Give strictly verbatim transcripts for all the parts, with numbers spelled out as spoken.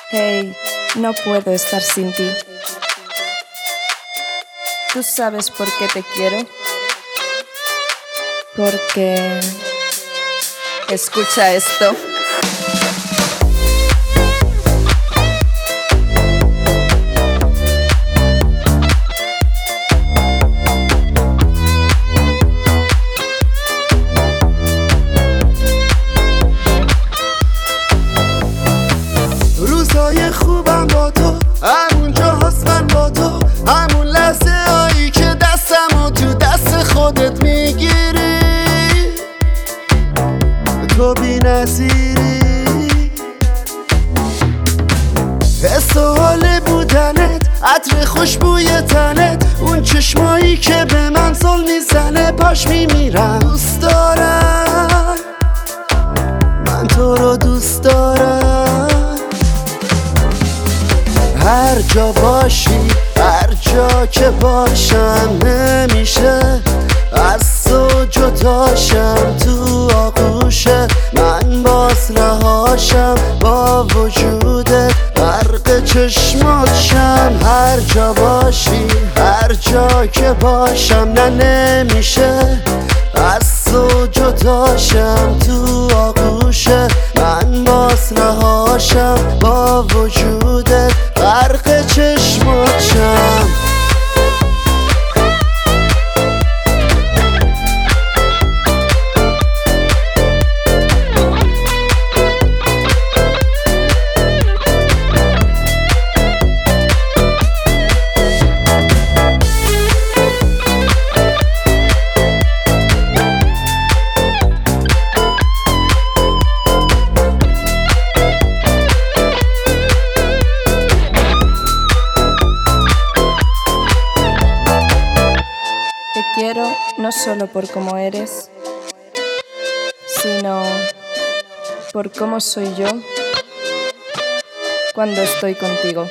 Hey, no puedo estar sin ti. ¿Tú sabes por qué te quiero? Porque... Escucha esto. روزای خوبم با تو، همون جا هست من با تو، همون لحظه هایی که دستمو تو دست خودت میگیری، تو بی نظیری. حس و حال بودنت، عطر خوشبوی تنت، اون چشمایی که به من زل میزنه، پاش میمیرم. دوست دارم، من تو رو دوست دارم. هر جا باشی، هر جا که باشم، نمیشه از تو جداشم. تو آغوش من باز رهاشم، با وجودت غرق چشماتشم. هر جا باشی، هر جا که باشم، نه نمیشه از تو جداشم. تو آغوش من باز رهاشم، با وجودت غرق چشماتشم. Te quiero no solo por cómo eres, sino por cómo soy yo cuando estoy contigo.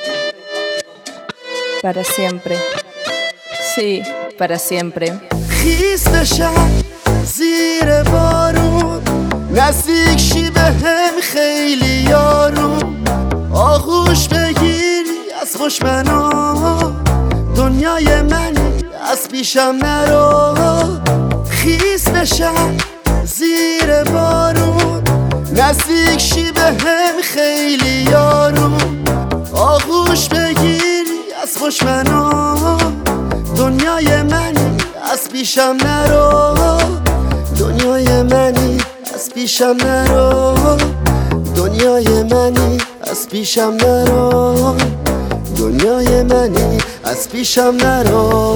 Para siempre. Sí, para siempre. خیس بشم زیر بارون، نزدیک شی به هم خیلی یارون. آغوش بگیری از خوش منو، دنیای منی از پیشم نرو. خیس بشم زیر بارون، نزدیک شی به هم خیلی یارون. آغوش بگیری از خوش منو، دنیای منی از پیشم نرو. دنیای منی از پیشم نرو. دنیای منی از پیشم نرو. دنیای منی از پیشم نرو.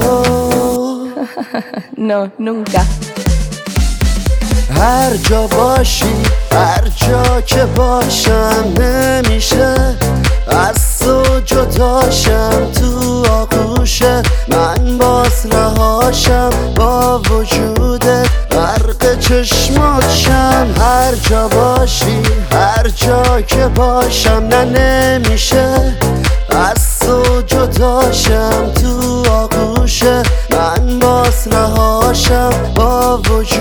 No, nunca. هر جا باشی، هر جا که باشم، نمیشه از تو جداشم. تو آغوش من باز رهاشم، با وجودت غرق چشماتشم. هر جا باشی، هر جا که باشم، نه نمیشه از تو جداشم. تو آغوش من باز رهاشم، با وجودت